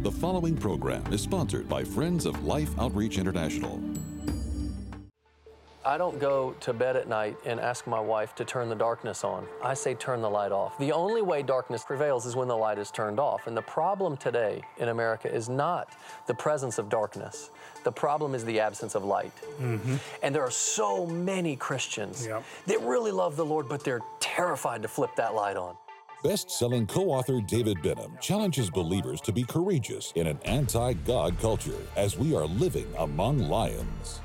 The following program is sponsored by Friends of Life Outreach International. I don't go to bed at night and ask my wife to turn the darkness on. I say turn the light off. The only way darkness prevails is when the light is turned off. And the problem today in America is not the presence of darkness. The problem is the absence of light. Mm-hmm. And there are so many Christians that really love the Lord, but they're terrified to flip that light on. Best-selling co-author David Benham challenges believers to be courageous in an anti-God culture as we are living among lions.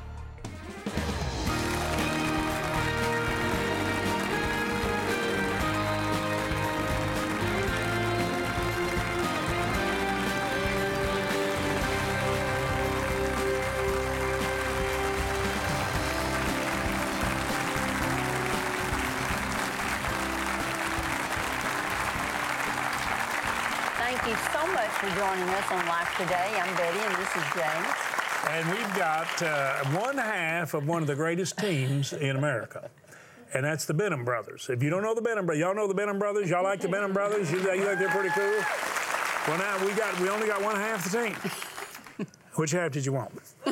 Thank you so much for joining us on Life Today. I'm Betty, and this is James. And we've got one half of one of the greatest teams in America, and that's the Benham Brothers. If you don't know the Benham Brothers, y'all know the Benham Brothers? Y'all like the Benham Brothers? You think they're pretty cool? Well, now we only got one half the team. Which half did you want?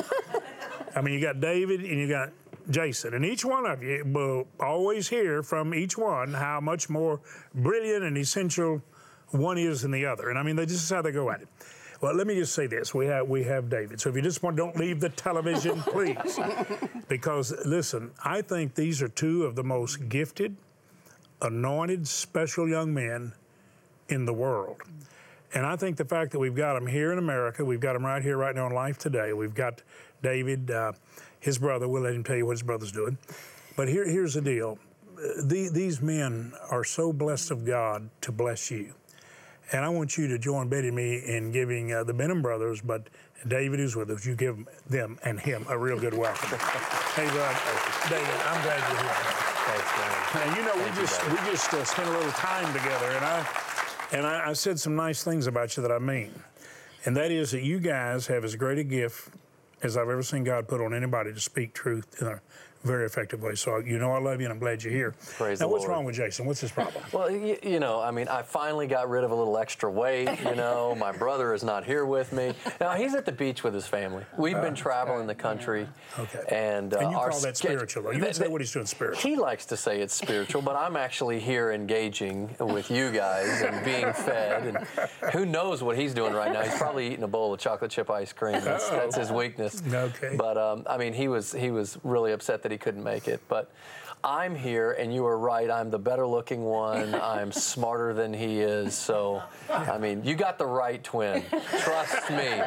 I mean, you got David and you got Jason, and each one of you will always hear from each one how much more brilliant and essential one is than the other. And I mean, this is how they go at it. Well, let me just say this. We have David. So if you just want, don't leave the television, please. Because, listen, I think these are two of the most gifted, anointed, special young men in the world. And I think the fact that we've got them here in America, we've got them right here, right now on Life Today. We've got David, his brother. We'll let him tell you what his brother's doing. But here's the deal. These men are so blessed of God to bless you. And I want you to join Betty and me in giving the Benham Brothers, but David who's with us, you give them and him a real good welcome. Hey, bud, David, I'm glad you're here. Thanks, man. And you know, we just spent a little time together, and I said some nice things about you that I mean. And that is that you guys have as great a gift as I've ever seen God put on anybody to speak truth in a very effective way. So you know I love you, and I'm glad you're here. Praise now, the what's Lord. wrong with Jason? What's his problem? Well, you know, I mean, I finally got rid of a little extra weight, you know. My brother is not here with me. Now, he's at the beach with his family. We've been traveling the country. Okay. And you call that spiritual, though. You would say what he's doing spiritual. He likes to say it's spiritual, but I'm actually here engaging with you guys and being fed. And who knows what he's doing right now? He's probably eating a bowl of chocolate chip ice cream. That's his weakness. Okay. But, I mean, he was really upset that he couldn't make it. But I'm here, and you are right. I'm the better-looking one. I'm smarter than he is. So, I mean, you got the right twin. Trust me.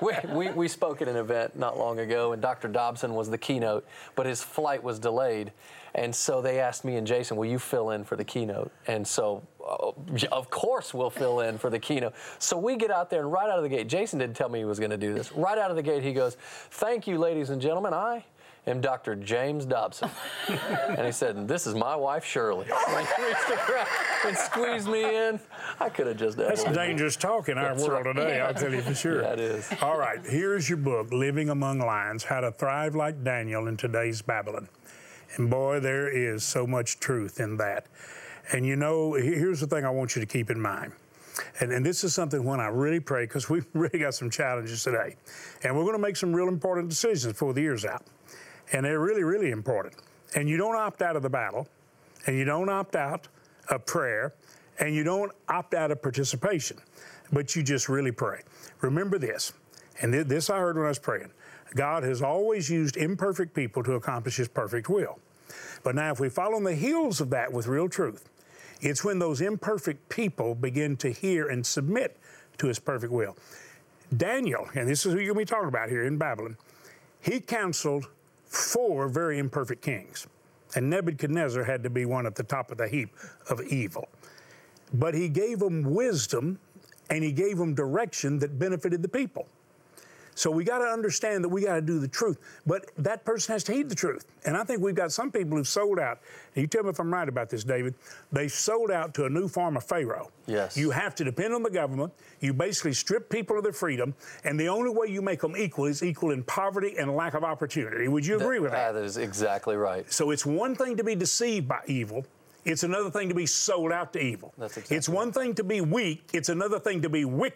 We spoke at an event not long ago, and Dr. Dobson was the keynote, but his flight was delayed. And so they asked me and Jason, will you fill in for the keynote? And so, of course, we'll fill in for the keynote. So we get out there, and right out of the gate, Jason didn't tell me he was going to do this. Right out of the gate, he goes, "Thank you, ladies and gentlemen. I am Dr. James Dobson." And he said, "And this is my wife, Shirley." And he reached around and squeezed me in. I could have just done That's dangerous talk in our world today, I'll tell you for sure. Yeah, it is. All right, here's your book, Living Among Lions, How to Thrive Like Daniel in Today's Babylon. And boy, there is so much truth in that. And you know, here's the thing I want you to keep in mind. And this is something when I really pray, because we've really got some challenges today. And we're going to make some real important decisions before the year's out. And they're really, really important. And you don't opt out of the battle, and you don't opt out of prayer, and you don't opt out of participation, but you just really pray. Remember this, and this I heard when I was praying. God has always used imperfect people to accomplish His perfect will. But now if we follow in the heels of that with real truth, it's when those imperfect people begin to hear and submit to His perfect will. Daniel, and this is who you're going to be talking about here in Babylon, he counseled 4 very imperfect kings. And Nebuchadnezzar had to be one at the top of the heap of evil. But he gave them wisdom, and he gave them direction that benefited the people. So we got to understand that we got to do the truth. But that person has to heed the truth. And I think we've got some people who've sold out. And you tell me if I'm right about this, David. They sold out to a new form of Pharaoh. Yes. You have to depend on the government. You basically strip people of their freedom. And the only way you make them equal is equal in poverty and lack of opportunity. Would you agree with that? That is exactly right. So it's one thing to be deceived by evil. It's another thing to be sold out to evil. That's exactly It's one thing to be weak. It's another thing to be wicked.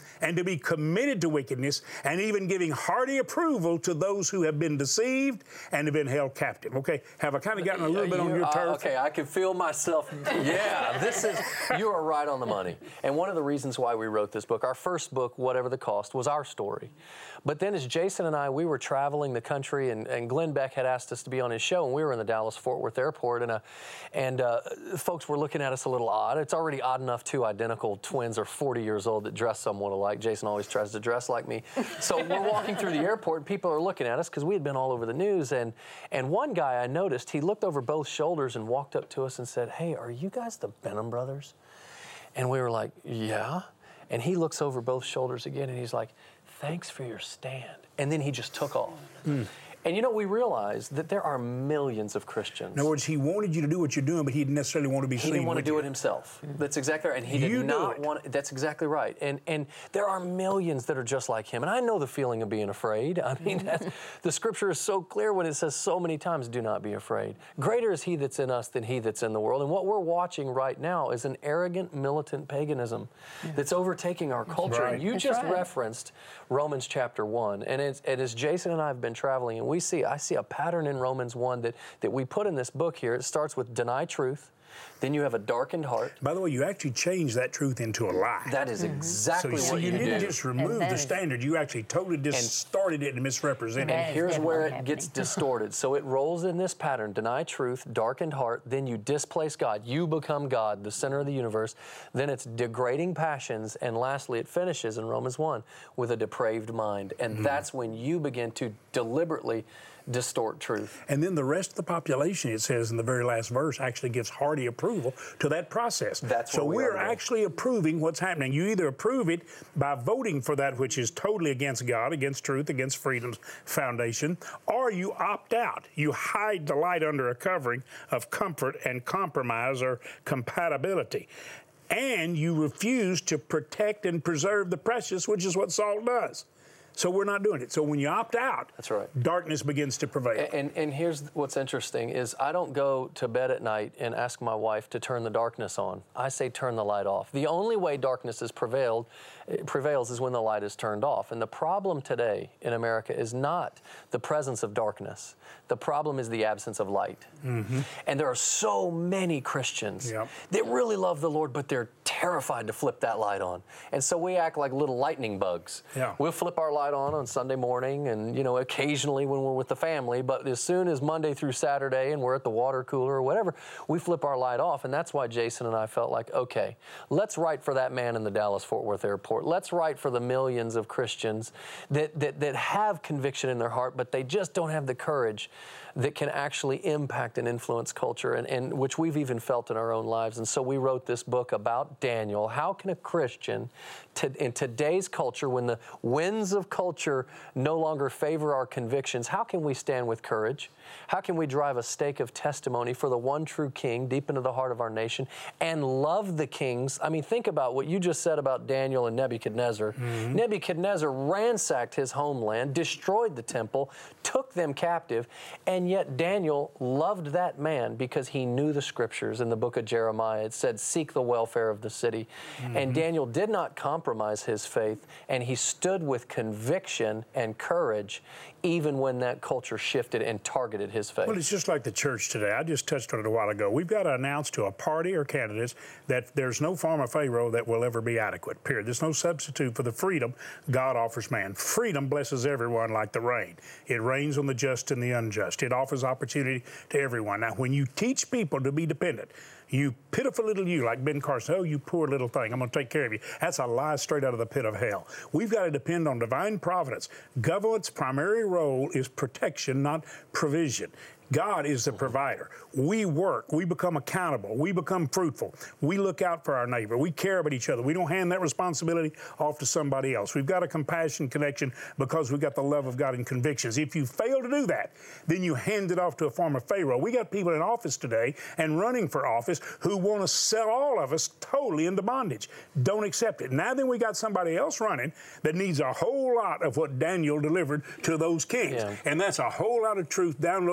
and to be committed to wickedness, and even giving hearty approval to those who have been deceived and have been held captive. Okay, have I kind of gotten a little bit on your turf? Okay, I can feel myself. Yeah, you are right on the money. And one of the reasons why we wrote this book, our first book, Whatever the Cost, was our story. But then as Jason and I, we were traveling the country, and Glenn Beck had asked us to be on his show, and we were in the Dallas-Fort Worth airport, and folks were looking at us a little odd. It's already odd enough two identical twins are 40 years old that dress somewhat alike. Jason always tries to dress like me. So we're walking through the airport, and people are looking at us because we had been all over the news. And one guy I noticed, he looked over both shoulders and walked up to us and said, "Hey, are you guys the Benham brothers?" And we were like, "Yeah." And he looks over both shoulders again, and he's like, "Thanks for your stand." And then he just took off. And we realized that there are millions of Christians. In other words, he wanted you to do what you're doing, but he didn't necessarily want to be seen. He didn't want to do it himself. That's exactly right. And he did not want. That's exactly right. And there are millions that are just like him. And I know the feeling of being afraid. I mean, the Scripture is so clear when it says so many times, "Do not be afraid. Greater is He that's in us than he that's in the world." And what we're watching right now is an arrogant, militant paganism that's overtaking our culture. Right. And you just referenced Romans chapter 1. And as Jason and I have been traveling, and I see a pattern in Romans 1 that we put in this book here. It starts with deny truth. Then you have a darkened heart. By the way, you actually changed that truth into a lie. That is exactly what you didn't do. just remove the standard. You actually totally distorted it and misrepresented it. And here's where it gets distorted. So it rolls in this pattern: deny truth, darkened heart. Then you displace God. You become God, the center of the universe. Then it's degrading passions. And lastly, it finishes in Romans 1 with a depraved mind. And that's when you begin to deliberately distort truth. And then the rest of the population, it says in the very last verse, actually gives hearty approval to that process. So we're actually approving what's happening. You either approve it by voting for that which is totally against God, against truth, against freedom's foundation, or you opt out. You hide the light under a covering of comfort and compromise or compatibility. And you refuse to protect and preserve the precious, which is what salt does. So we're not doing it. So when you opt out, that's right, darkness begins to prevail. And here's what's interesting is I don't go to bed at night and ask my wife to turn the darkness on. I say turn the light off. The only way darkness prevails is when the light is turned off. And the problem today in America is not the presence of darkness. The problem is the absence of light. And there are so many Christians that really love the Lord, but they're terrified to flip that light on. And so we act like little lightning bugs. We'll flip our light on Sunday morning and, occasionally when we're with the family, but as soon as Monday through Saturday and we're at the water cooler or whatever, we flip our light off. And that's why Jason and I felt like, okay, let's write for that man in the Dallas-Fort Worth airport. Let's write for the millions of Christians that have conviction in their heart, but they just don't have the courage that can actually impact and influence culture, and which we've even felt in our own lives. And so we wrote this book about Daniel. How can a Christian, in today's culture, when the winds of culture no longer favor our convictions, how can we stand with courage? How can we drive a stake of testimony for the one true King deep into the heart of our nation and love the kings? I mean, think about what you just said about Daniel and Nebuchadnezzar. Nebuchadnezzar ransacked his homeland, destroyed the temple, took them captive, and yet Daniel loved that man because he knew the Scriptures. In the book of Jeremiah, it said, seek the welfare of the city. And Daniel did not compromise his faith, and he stood with conviction and courage even when that culture shifted and targeted his faith. Well, it's just like the church today. I just touched on it a while ago. We've got to announce to a party or candidates that there's no form of Pharaoh that will ever be adequate, period. There's no substitute for the freedom God offers man. Freedom blesses everyone like the rain. It rains on the just and the unjust. It offers opportunity to everyone. Now, when you teach people to be dependent, you pitiful little you, like Ben Carson, oh, you poor little thing, I'm going to take care of you. That's a lie straight out of the pit of hell. We've got to depend on divine providence. Government's primary role is protection, not provision. God is the provider. We work. We become accountable. We become fruitful. We look out for our neighbor. We care about each other. We don't hand that responsibility off to somebody else. We've got a compassion connection because we've got the love of God and convictions. If you fail to do that, then you hand it off to a form of Pharaoh. We got people in office today and running for office who want to sell all of us totally into bondage. Don't accept it. Now then we got somebody else running that needs a whole lot of what Daniel delivered to those kings. And that's a whole lot of truth downloaded in love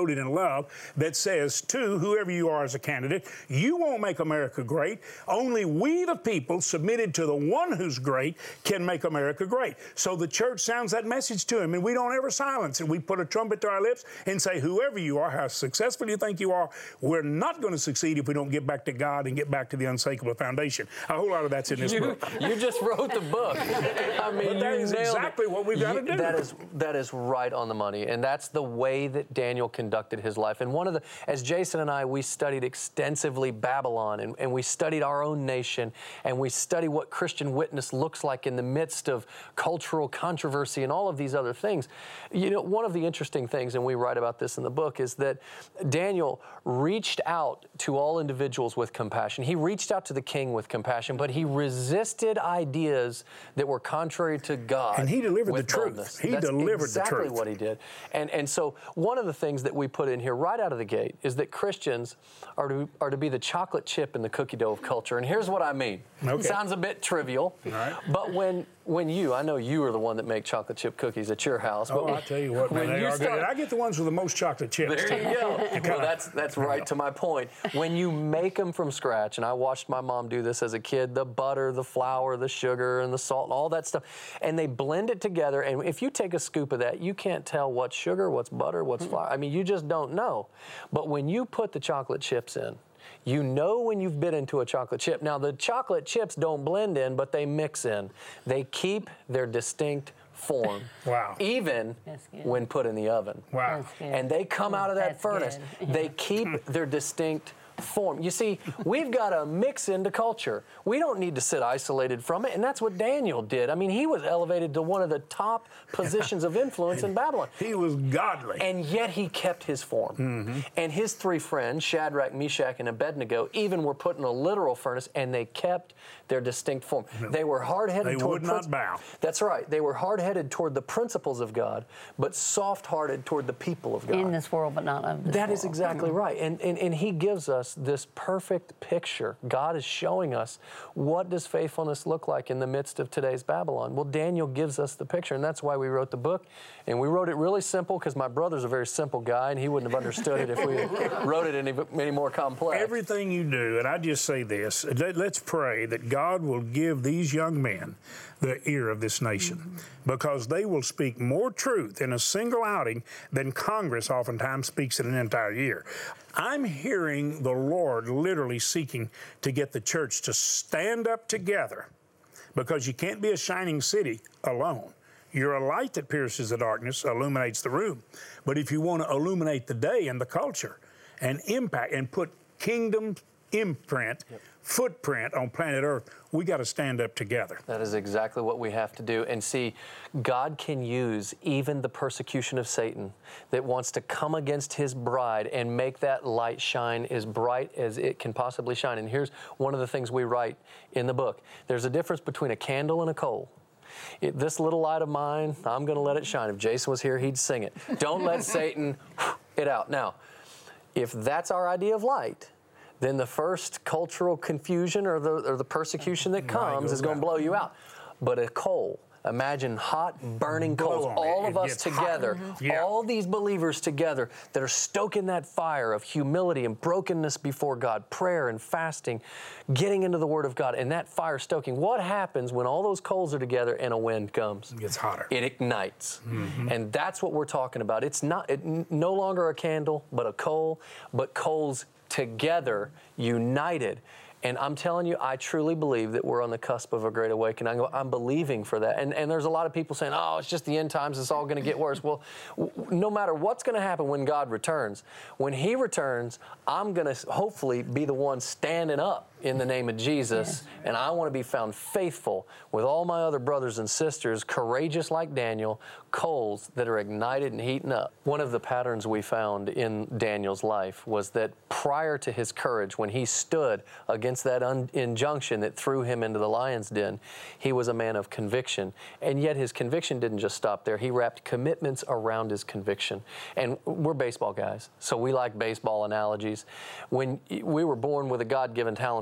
above that says to whoever you are as a candidate, you won't make America great. Only we, the people, submitted to the one who's great, can make America great. So the church sounds that message to him, and we don't ever silence it. We put a trumpet to our lips and say, whoever you are, how successful you think you are, we're not going to succeed if we don't get back to God and get back to the unshakable foundation. A whole lot of that's in this book. You just wrote the book. I mean, but that is exactly what we've got to do. That is right on the money, and that's the way that Daniel conducted his life. And as Jason and I, we studied extensively Babylon, and we studied our own nation, and we study what Christian witness looks like in the midst of cultural controversy and all of these other things. You know, one of the interesting things, and we write about this in the book, is that Daniel reached out to all individuals with compassion. He reached out to the king with compassion, but he resisted ideas that were contrary to God. And he delivered the boldness. truth. He delivered the truth. Exactly what he did. And so one of the things that we put in here right out of the gate is that Christians are to be the chocolate chip in the cookie dough of culture. And here's what I mean. Okay. Sounds a bit trivial, right. But when I know you are the one that make chocolate chip cookies at your house. But I tell you what, man, they are good. And I get the ones with the most chocolate chips. There you go. Well, that's right to my point. When you make them from scratch, and I watched my mom do this as a kid, the butter, the flour, the sugar, and the salt, and all that stuff, and they blend it together, and if you take a scoop of that, you can't tell what's sugar, what's butter, what's flour. I mean, you just don't know. But when you put the chocolate chips in, you know when you've bit into a chocolate chip. Now, the chocolate chips don't blend in, but they mix in. They keep their distinct form. Wow. Even when put in the oven. Wow. And they come out of that furnace. They keep their distinct form. You see, we've got to mix into culture. We don't need to sit isolated from it, and that's what Daniel did. I mean, he was elevated to one of the top positions of influence in Babylon. He was godly. And yet he kept his form. Mm-hmm. And his three friends, Shadrach, Meshach, and Abednego, even were put in a literal furnace, and they kept their distinct form. They were hard-headed toward... They would not bow. That's right. They were hard-headed toward the principles of God, but soft-hearted toward the people of God. In this world, but not of this world. That is exactly right. And he gives us this perfect picture. God is showing us what does faithfulness look like in the midst of today's Babylon. Well, Daniel gives us the picture, and that's why we wrote the book. And we wrote it really simple because my brother's a very simple guy, and he wouldn't have understood it if we wrote it any more complex. Everything you do, and I just say this, let's pray that God will give these young men the ear of this nation, because they will speak more truth in a single outing than Congress oftentimes speaks in an entire year. I'm hearing the Lord literally seeking to get the church to stand up together, because you can't be a shining city alone. You're a light that pierces the darkness, illuminates the room. But if you want to illuminate the day and the culture and impact and put kingdom imprint, footprint on planet Earth, we got to stand up together. That is exactly what we have to do. And see, God can use even the persecution of Satan that wants to come against his bride and make that light shine as bright as it can possibly shine. And here's one of the things we write in the book. There's a difference between a candle and a coal. This little light of mine, I'm going to let it shine. If Jason was here, he'd sing it. Don't let Satan it out. Now, if that's our idea of light, then the first cultural confusion or the persecution that comes is going to blow you out. But a coal, imagine hot, burning coals, all of us together, all these believers together that are stoking that fire of humility and brokenness before God, prayer and fasting, getting into the Word of God, and that fire stoking. What happens when all those coals are together and a wind comes? It gets hotter. It ignites. And that's what we're talking about. It's no longer a candle, but a coal, but coals together, united. And I'm telling you, I truly believe that we're on the cusp of a great awakening. I'm believing for that. And there's a lot of people saying, oh, it's just the end times, it's all going to get worse. Well, no matter what's going to happen when God returns, when He returns, I'm going to hopefully be the one standing up in the name of Jesus. And I want to be found faithful with all my other brothers and sisters, courageous like Daniel, coals that are ignited and heating up. One of the patterns we found in Daniel's life was that prior to his courage, when he stood against that injunction that threw him into the lion's den, he was a man of conviction. And yet his conviction didn't just stop there. He wrapped commitments around his conviction. And we're baseball guys, so we like baseball analogies. When we were born with a God-given talent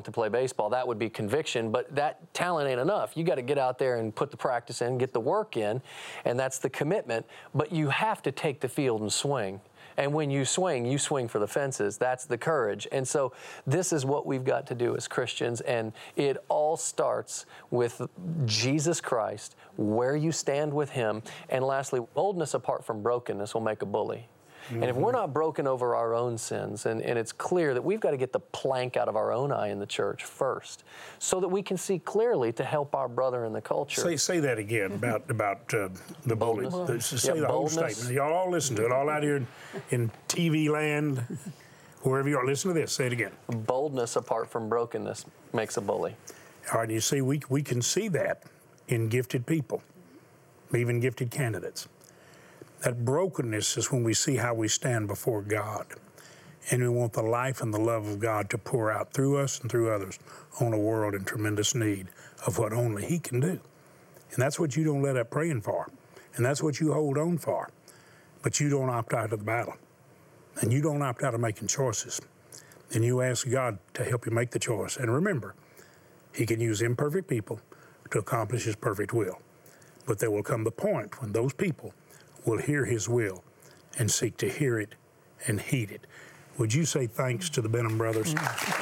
talent to play baseball. That would be conviction, but that talent ain't enough. You got to get out there and put the practice in, get the work in, and that's the commitment. But you have to take the field and swing. And when you swing for the fences. That's the courage. And so this is what we've got to do as Christians. And it all starts with Jesus Christ, where you stand with Him. And lastly, boldness apart from brokenness will make a bully. Mm-hmm. And if we're not broken over our own sins, and it's clear that we've got to get the plank out of our own eye in the church first, so that we can see clearly to help our brother in the culture. Say that again about the boldness. Say the whole statement. Y'all all listen to it, all out here in TV land, wherever you are. Listen to this. Say it again. Boldness apart from brokenness makes a bully. All right, you see, we can see that in gifted people, even gifted candidates. That brokenness is when we see how we stand before God, and we want the life and the love of God to pour out through us and through others on a world in tremendous need of what only He can do. And that's what you don't let up praying for, and that's what you hold on for. But you don't opt out of the battle, and you don't opt out of making choices. And you ask God to help you make the choice. And remember, He can use imperfect people to accomplish His perfect will. But there will come the point when those people will hear His will and seek to hear it and heed it. Would you say thanks to the Benham brothers?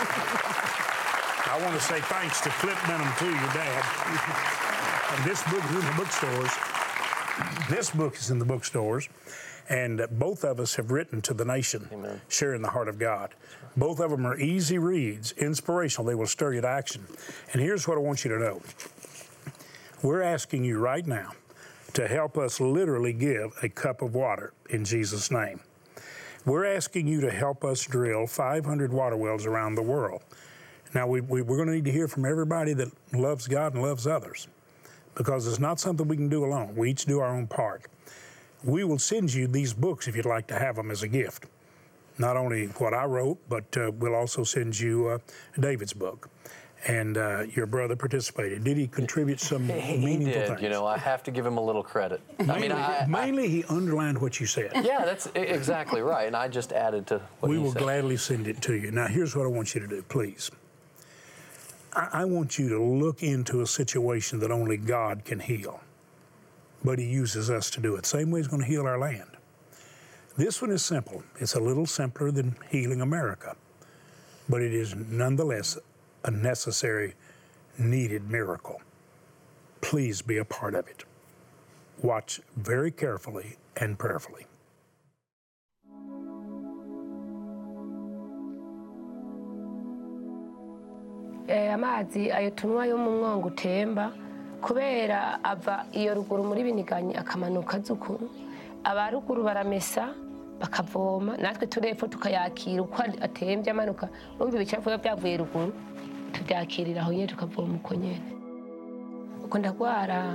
I want to say thanks to Clip Benham too, your dad. And this book is in the bookstores. This book is in the bookstores. And both of us have written to the nation, Amen, sharing the heart of God. Both of them are easy reads, inspirational. They will stir you to action. And here's what I want you to know. We're asking you right now to help us literally give a cup of water in Jesus' name. We're asking you to help us drill 500 water wells around the world. Now, we're going to need to hear from everybody that loves God and loves others, because it's not something we can do alone. We each do our own part. We will send you these books if you'd like to have them as a gift. Not only what I wrote, but we'll also send you David's book. And your brother participated. Did he contribute some meaningful things? You know, I have to give him a little credit. Mainly he underlined what you said. Yeah, that's exactly right. And I just added to what we he will said. Gladly send it to you. Now, here's what I want you to do, please. I want you to look into a situation that only God can heal, but He uses us to do it. Same way He's going to heal our land. This one is simple. It's a little simpler than healing America, but it is nonetheless a necessary, needed miracle. Please be a part of it. Watch very carefully and prayerfully. Amazi ayo tunywa yo mu mwongo utemba kubera ava iyo ruguru muri Biniganye akamanuka zukuru abaruguru baramesa bakavoma natwe turepfo tukayakira uko atembye amanuka umva ibicafu byavuye ruguru tubyakirira aho nyine tukavoma uko nyene uko ndagwara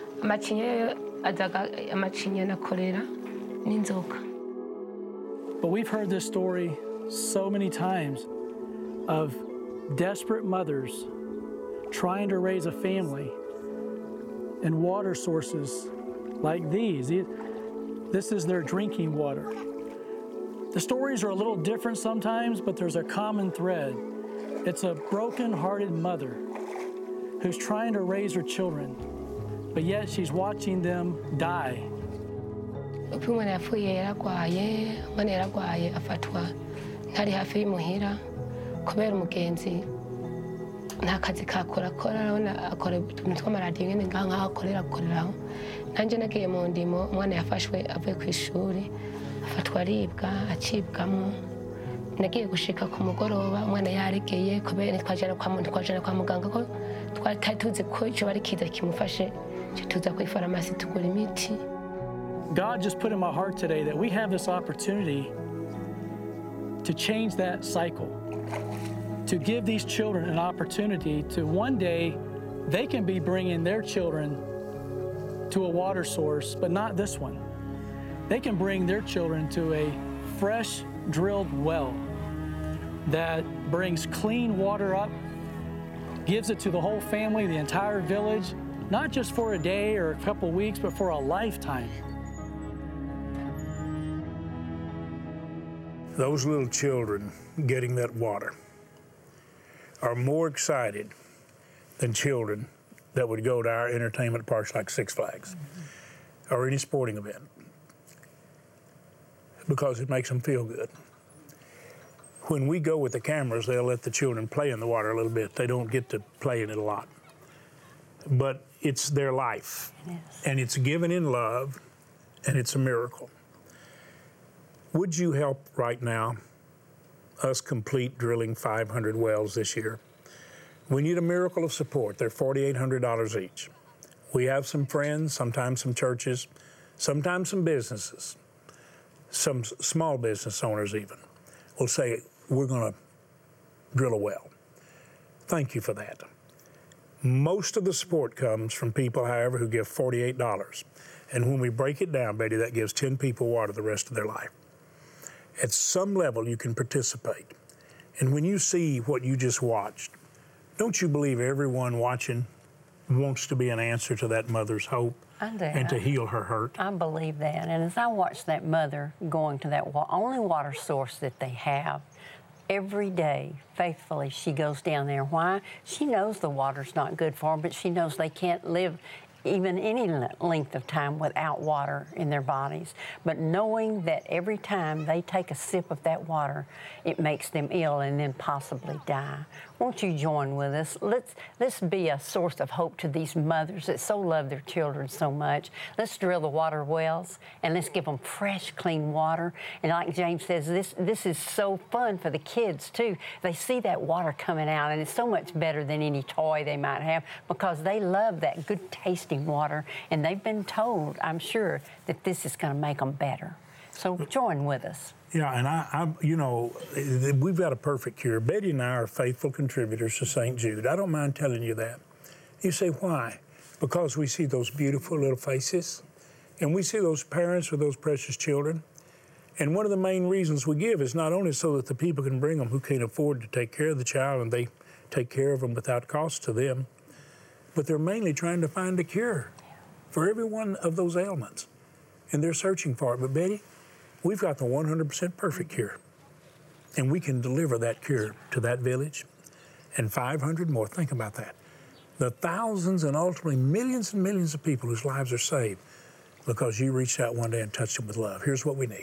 amacinya na kolera n'inzoka. But we've heard this story so many times of desperate mothers trying to raise a family and water sources like these. This is their drinking water. The stories are a little different sometimes, but there's a common thread. It's a broken-hearted mother who's trying to raise her children, but yet she's watching them die. Umwana yapfuye yaragwaye afatwa ntari hafi y'umuhira kubera umugenzi nta kazi kakora arabona akora utuntu tw'amaradiyo nyine nk'aho akoreraho nanjye nagiye mu ndimo umwana yafashwe avuye ku ishuri afatwa aribwa acibwamo nagiye gushika ku mugoroba umwana yaregeye kubera twajana kwa muganga ko twari tuzi ko icyo bari kiza kimufashe tuza ku ifarumasi tugura imiti. God just put in my heart today that we have this opportunity to change that cycle, to give these children an opportunity to one day they can be bringing their children to a water source, but not this one. They can bring their children to a fresh drilled well that brings clean water up, gives it to the whole family, the entire village, not just for a day or a couple weeks, but for a lifetime. Those little children getting that water are more excited than children that would go to our entertainment parks like Six Flags or any sporting event, because it makes them feel good. When we go with the cameras, they'll let the children play in the water a little bit. They don't get to play in it a lot. But it's their life, and it's given in love, and it's a miracle. Would you help right now us complete drilling 500 wells this year? We need a miracle of support. They're $4,800 each. We have some friends, sometimes some churches, sometimes some businesses, some small business owners even, will say, we're going to drill a well. Thank you for that. Most of the support comes from people, however, who give $48. And when we break it down, Betty, that gives 10 people water the rest of their life. At some level, you can participate. And when you see what you just watched, don't you believe everyone watching wants to be an answer to that mother's hope and to heal her hurt? I believe that. And as I watch that mother going to that only water source that they have, every day, faithfully, she goes down there. Why? She knows the water's not good for them, but she knows they can't live even any length of time without water in their bodies. But knowing that every time they take a sip of that water, it makes them ill and then possibly die. Won't you join with us? Let's be a source of hope to these mothers that so love their children so much. Let's drill the water wells and let's give them fresh, clean water. And like James says, this is so fun for the kids too. They see that water coming out, and it's so much better than any toy they might have, because they love that good tasting water, and they've been told, I'm sure, that this is going to make them better. So join with us. Yeah, and I, you know, we've got a perfect cure. Betty and I are faithful contributors to St. Jude. I don't mind telling you that. You say, why? Because we see those beautiful little faces, and we see those parents with those precious children. And one of the main reasons we give is not only so that the people can bring them who can't afford to take care of the child, and they take care of them without cost to them, but they're mainly trying to find a cure for every one of those ailments. And they're searching for it. But Betty, we've got the 100% perfect cure. And we can deliver that cure to that village and 500 more. Think about that. The thousands and ultimately millions and millions of people whose lives are saved because you reached out one day and touched them with love. Here's what we need.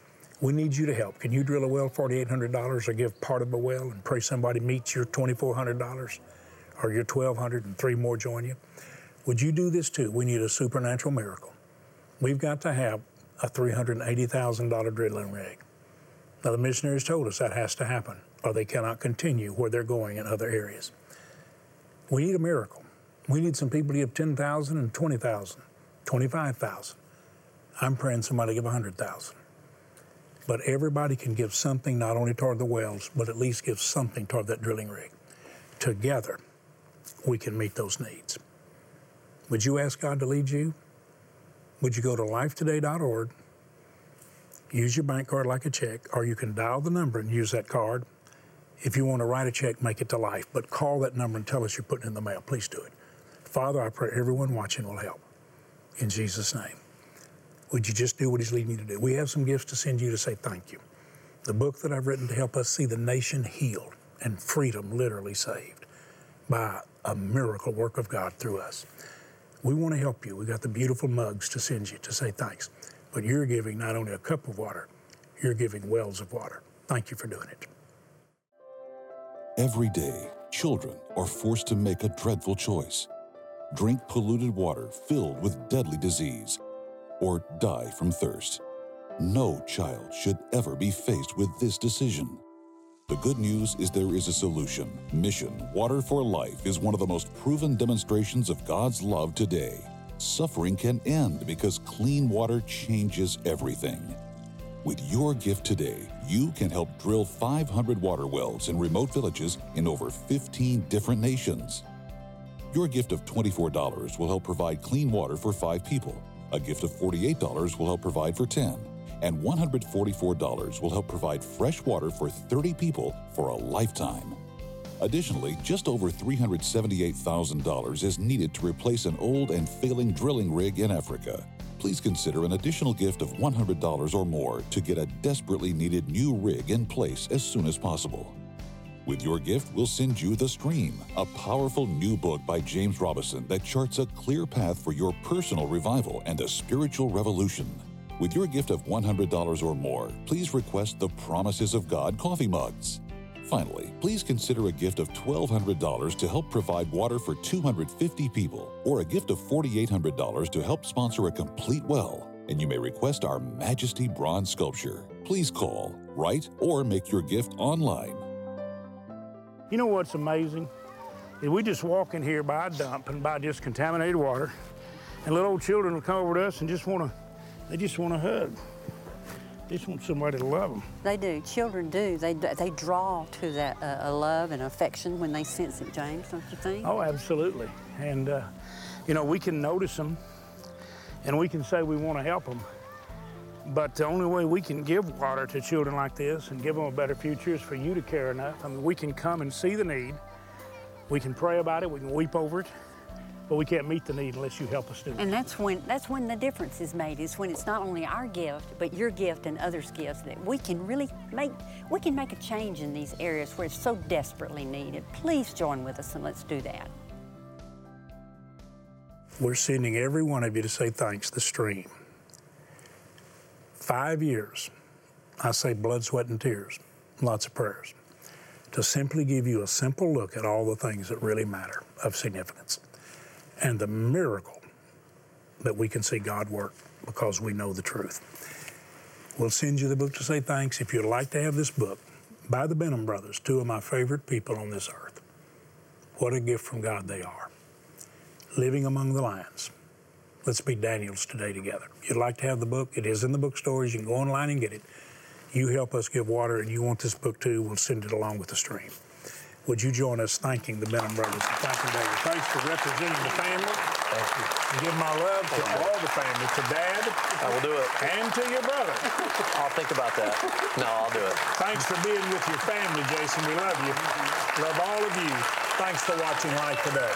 We need you to help. Can you drill a well $4,800 or give part of a well and pray somebody meets your $2,400 or your $1,200 and 3 more join you? Would you do this too? We need a supernatural miracle. We've got to have a $380,000 drilling rig. Now, the missionaries told us that has to happen, or they cannot continue where they're going in other areas. We need a miracle. We need some people to give $10,000 and $20,000, $25,000. I'm praying somebody give $100,000. But everybody can give something, not only toward the wells, but at least give something toward that drilling rig. Together, we can meet those needs. Would you ask God to lead you? Would you go to lifetoday.org, use your bank card like a check, or you can dial the number and use that card. If you want to write a check, make it to Life, but call that number and tell us you're putting it in the mail. Please do it. Father, I pray everyone watching will help. In Jesus' name. Would you just do what He's leading you to do? We have some gifts to send you to say thank you. The book that I've written to help us see the nation healed and freedom literally saved by a miracle work of God through us. We want to help you. We got the beautiful mugs to send you to say thanks. But you're giving not only a cup of water, you're giving wells of water. Thank you for doing it. Every day, children are forced to make a dreadful choice: drink polluted water filled with deadly disease, or die from thirst. No child should ever be faced with this decision. The good news is there is a solution. Mission Water for Life is one of the most proven demonstrations of God's love today. Suffering can end because clean water changes everything. With your gift today, you can help drill 500 water wells in remote villages in over 15 different nations. Your gift of $24 will help provide clean water for 5 people. A gift of $48 will help provide for 10. And $144 will help provide fresh water for 30 people for a lifetime. Additionally, just over $378,000 is needed to replace an old and failing drilling rig in Africa. Please consider an additional gift of $100 or more to get a desperately needed new rig in place as soon as possible. With your gift, we'll send you The Stream, a powerful new book by James Robison that charts a clear path for your personal revival and a spiritual revolution. With your gift of $100 or more, please request the Promises of God coffee mugs. Finally, please consider a gift of $1,200 to help provide water for 250 people, or a gift of $4,800 to help sponsor a complete well, and you may request our Majesty bronze sculpture. Please call, write, or make your gift online. You know what's amazing? Is we just walk in here by a dump and buy just contaminated water, and little old children will come over to us and they just want to hug. They just want somebody to love them. They do. Children do. They draw to that a love and affection when they sense it, James, don't you think? Oh, absolutely. And, you know, we can notice them, and we can say we want to help them. But the only way we can give water to children like this and give them a better future is for you to care enough. I mean, we can come and see the need. We can pray about it. We can weep over it. But we can't meet the need unless you help us do it. And that's when the difference is made, is when it's not only our gift, but your gift and others' gifts, that we can really make a change in these areas where it's so desperately needed. Please join with us and let's do that. We're sending every one of you to say thanks, The Stream. 5 years, I say blood, sweat, and tears, lots of prayers, to simply give you a simple look at all the things that really matter of significance. And the miracle that we can see God work because we know the truth. We'll send you the book to say thanks. If you'd like to have this book by the Benham brothers, two of my favorite people on this earth. What a gift from God they are. Living among the lions. Let's be Daniels today together. If you'd like to have the book, it is in the bookstores. You can go online and get it. You help us give water, and you want this book too, we'll send it along with The Stream. Would you join us thanking the Benham brothers and thanking David? Thanks for representing the family. Thank you. And give my love to all the family, to Dad. I will do it. And to your brother. I'll think about that. No, I'll do it. Thanks for being with your family, Jason. We love you. Love all of you. Thanks for watching Life Today.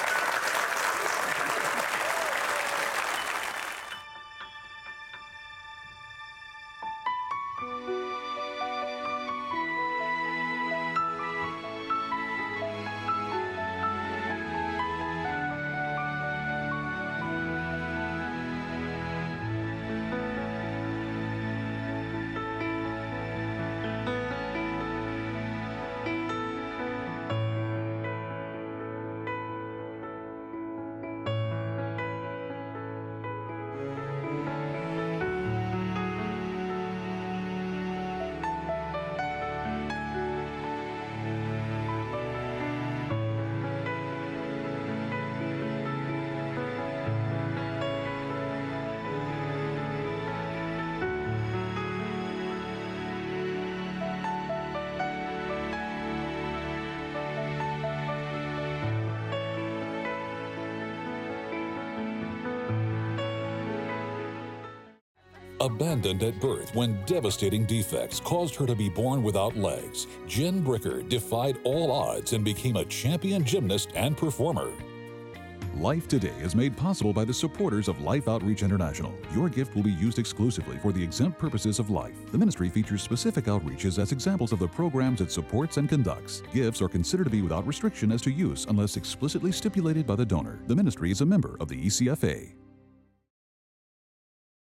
Abandoned at birth when devastating defects caused her to be born without legs, Jen Bricker defied all odds and became a champion gymnast and performer. Life Today is made possible by the supporters of Life Outreach International. Your gift will be used exclusively for the exempt purposes of life. The ministry features specific outreaches as examples of the programs it supports and conducts. Gifts are considered to be without restriction as to use unless explicitly stipulated by the donor. The ministry is a member of the ECFA.